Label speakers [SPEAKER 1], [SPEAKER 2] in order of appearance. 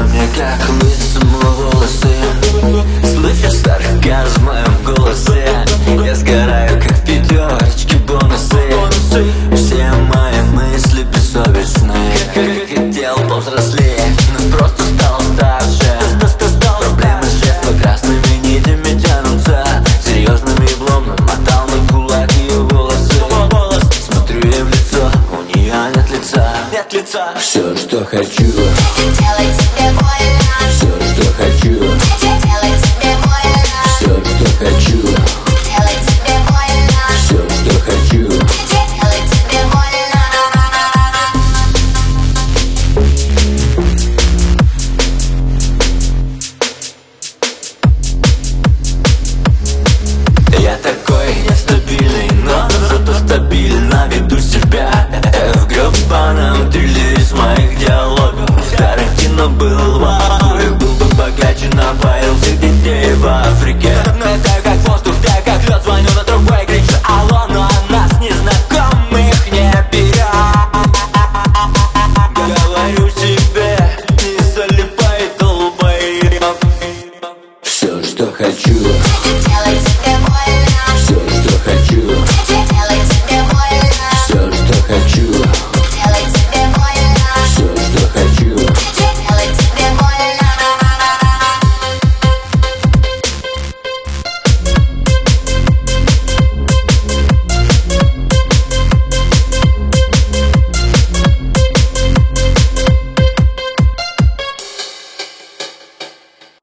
[SPEAKER 1] мне как лысому волосы. Слышишь сарказм в моем голосе? Я сгораю, как в пятерочке бонусы. Все мои мысли бессовестные. Хотел повзрослеть, но просто стал старше. Проблемы с детства красными нитями тянутся. Серьезным еблом намотал на кулак ее волосы. Смотрю ей в лицо, у нее нет лица.
[SPEAKER 2] Нет лица.
[SPEAKER 1] Все, что хочу,
[SPEAKER 3] Делай тебе больно.